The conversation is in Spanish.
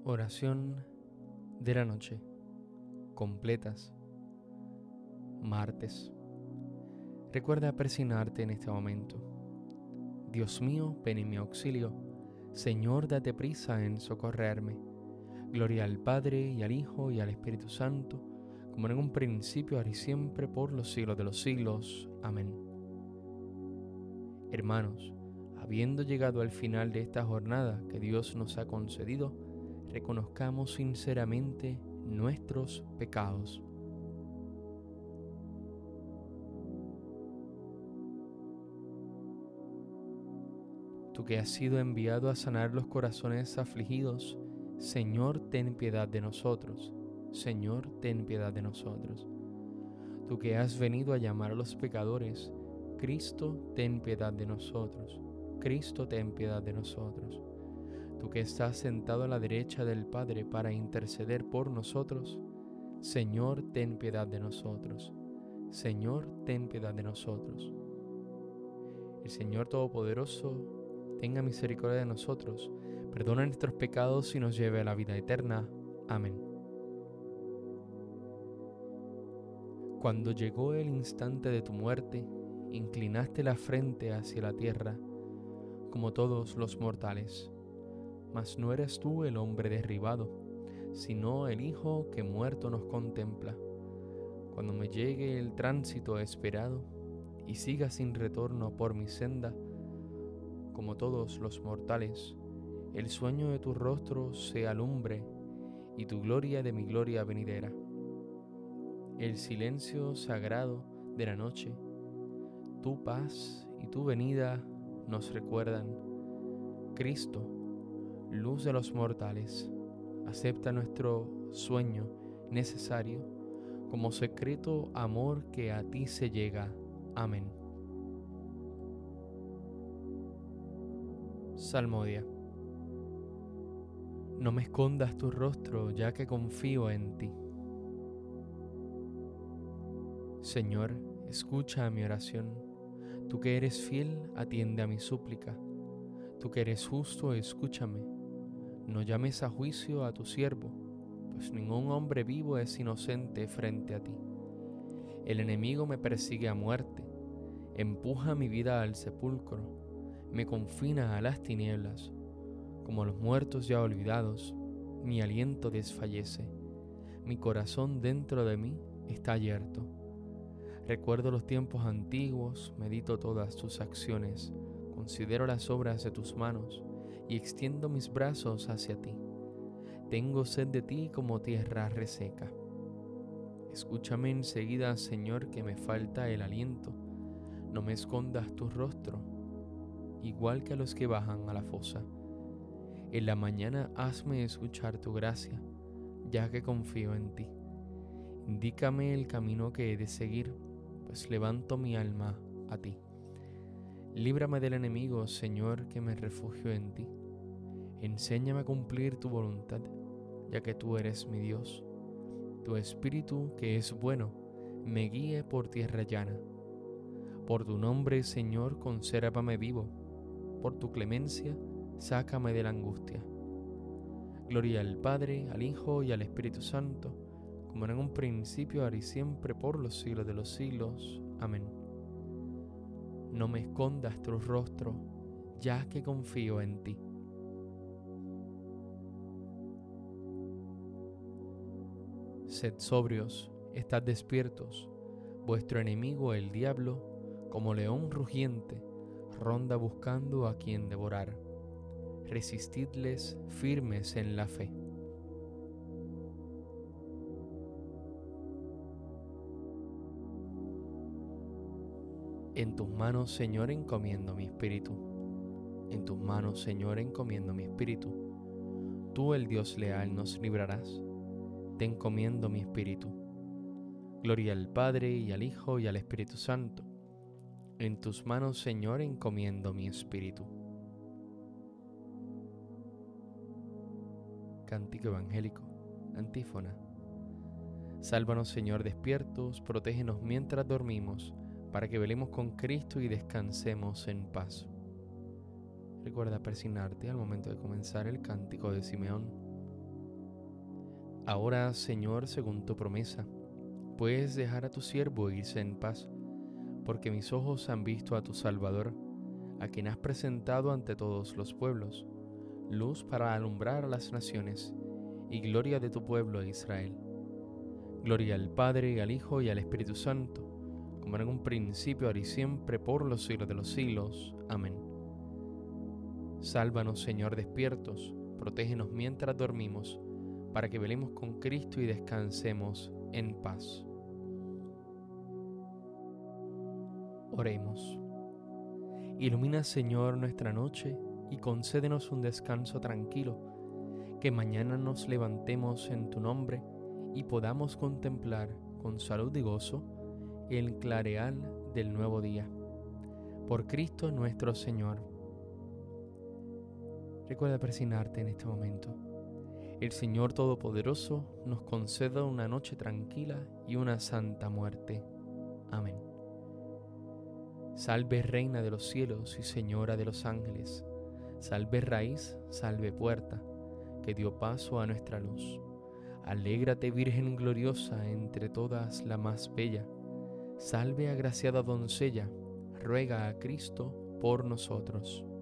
Oración de la noche. Completas. Martes. Recuerda persignarte en este momento. Dios mío, ven en mi auxilio. Señor, date prisa en socorrerme. Gloria al Padre, y al Hijo, y al Espíritu Santo, como en un principio, ahora y siempre, por los siglos de los siglos. Amén. Hermanos, habiendo llegado al final de esta jornada que Dios nos ha concedido, reconozcamos sinceramente nuestros pecados. Tú que has sido enviado a sanar los corazones afligidos, Señor, ten piedad de nosotros. Señor, ten piedad de nosotros. Tú que has venido a llamar a los pecadores, Cristo, ten piedad de nosotros. Cristo, ten piedad de nosotros. Tú que estás sentado a la derecha del Padre para interceder por nosotros, Señor, ten piedad de nosotros. Señor, ten piedad de nosotros. El Señor Todopoderoso tenga misericordia de nosotros, perdona nuestros pecados y nos lleve a la vida eterna. Amén. Cuando llegó el instante de tu muerte, inclinaste la frente hacia la tierra, como todos los mortales. Mas no eres tú el hombre derribado, sino el Hijo que muerto nos contempla. Cuando me llegue el tránsito esperado y siga sin retorno por mi senda, como todos los mortales, el sueño de tu rostro se alumbre y tu gloria de mi gloria venidera. El silencio sagrado de la noche, tu paz y tu venida nos recuerdan. Cristo, luz de los mortales, acepta nuestro sueño necesario como secreto amor que a ti se llega. Amén. Salmodia. No me escondas tu rostro, ya que confío en ti. Señor, escucha mi oración. Tú que eres fiel, atiende a mi súplica. Tú que eres justo, escúchame. No llames a juicio a tu siervo, pues ningún hombre vivo es inocente frente a ti. El enemigo me persigue a muerte, empuja mi vida al sepulcro, me confina a las tinieblas. Como los muertos ya olvidados, mi aliento desfallece, mi corazón dentro de mí está yerto. Recuerdo los tiempos antiguos, medito todas tus acciones, considero las obras de tus manos y extiendo mis brazos hacia ti. Tengo sed de ti como tierra reseca. Escúchame enseguida, Señor, que me falta el aliento. No me escondas tu rostro, igual que a los que bajan a la fosa. En la mañana hazme escuchar tu gracia, ya que confío en ti. Indícame el camino que he de seguir, pues levanto mi alma a ti. Líbrame del enemigo, Señor, que me refugio en ti. Enséñame a cumplir tu voluntad, ya que tú eres mi Dios. Tu Espíritu, que es bueno, me guíe por tierra llana. Por tu nombre, Señor, consérvame vivo. Por tu clemencia, sácame de la angustia. Gloria al Padre, al Hijo y al Espíritu Santo, como en un principio, ahora y siempre, por los siglos de los siglos. Amén. No me escondas tu rostro, ya que confío en ti. Sed sobrios, estad despiertos. Vuestro enemigo, el diablo, como león rugiente, ronda buscando a quien devorar. Resistidles firmes en la fe. En tus manos, Señor, encomiendo mi espíritu. En tus manos, Señor, encomiendo mi espíritu. Tú, el Dios leal, nos librarás. Te encomiendo mi espíritu. Gloria al Padre, y al Hijo, y al Espíritu Santo. En tus manos, Señor, encomiendo mi espíritu. Cántico evangélico. Antífona. Sálvanos, Señor, despiertos, protégenos mientras dormimos, para que velemos con Cristo y descansemos en paz. Recuerda persignarte al momento de comenzar el cántico de Simeón. Ahora, Señor, según tu promesa, puedes dejar a tu siervo irse en paz, porque mis ojos han visto a tu Salvador, a quien has presentado ante todos los pueblos, luz para alumbrar a las naciones y gloria de tu pueblo Israel. Gloria al Padre, y al Hijo, y al Espíritu Santo, como en un principio, ahora y siempre, por los siglos de los siglos. Amén. Sálvanos, Señor, despiertos, protégenos mientras dormimos, para que velemos con Cristo y descansemos en paz. Oremos. Ilumina, Señor, nuestra noche y concédenos un descanso tranquilo, que mañana nos levantemos en tu nombre y podamos contemplar con salud y gozo el clarear del nuevo día. Por Cristo nuestro Señor. Recuerda persignarte en este momento. El Señor Todopoderoso nos conceda una noche tranquila y una santa muerte. Amén. Salve Reina de los cielos y Señora de los ángeles. Salve raíz, salve puerta, que dio paso a nuestra luz. Alégrate, Virgen gloriosa, entre todas la más bella. Salve agraciada doncella, ruega a Cristo por nosotros.